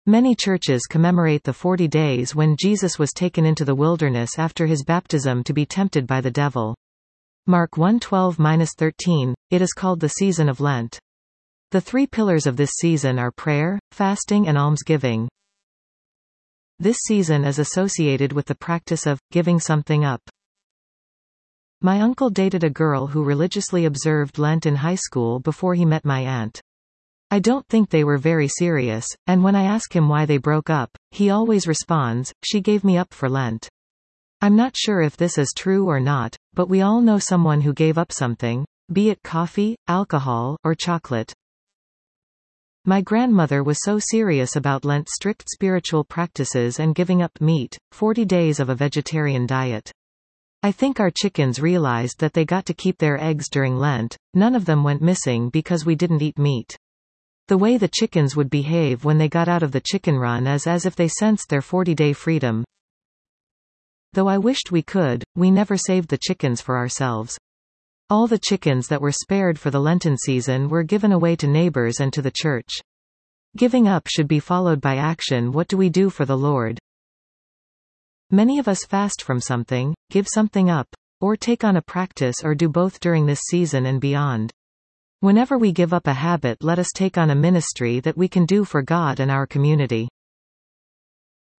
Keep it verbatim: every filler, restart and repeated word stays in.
Many churches commemorate the forty days when Jesus was taken into the wilderness after his baptism to be tempted by the devil. Mark one twelve to thirteen, it is called the season of Lent. The three pillars of this season are prayer, fasting and almsgiving. This season is associated with the practice of giving something up. My uncle dated a girl who religiously observed Lent in high school before he met my aunt. I don't think they were very serious, and when I ask him why they broke up, he always responds, "She gave me up for Lent." I'm not sure if this is true or not, but we all know someone who gave up something, be it coffee, alcohol, or chocolate. My grandmother was so serious about Lent's strict spiritual practices and giving up meat, forty days of a vegetarian diet. I think our chickens realized that they got to keep their eggs during Lent. None of them went missing because we didn't eat meat. The way the chickens would behave when they got out of the chicken run is as if they sensed their forty-day freedom. Though I wished we could, we never saved the chickens for ourselves. All the chickens that were spared for the Lenten season were given away to neighbors and to the church. Giving up should be followed by action. What do we do for the Lord? Many of us fast from something, give something up, or take on a practice or do both during this season and beyond. Whenever we give up a habit, let us take on a ministry that we can do for God and our community.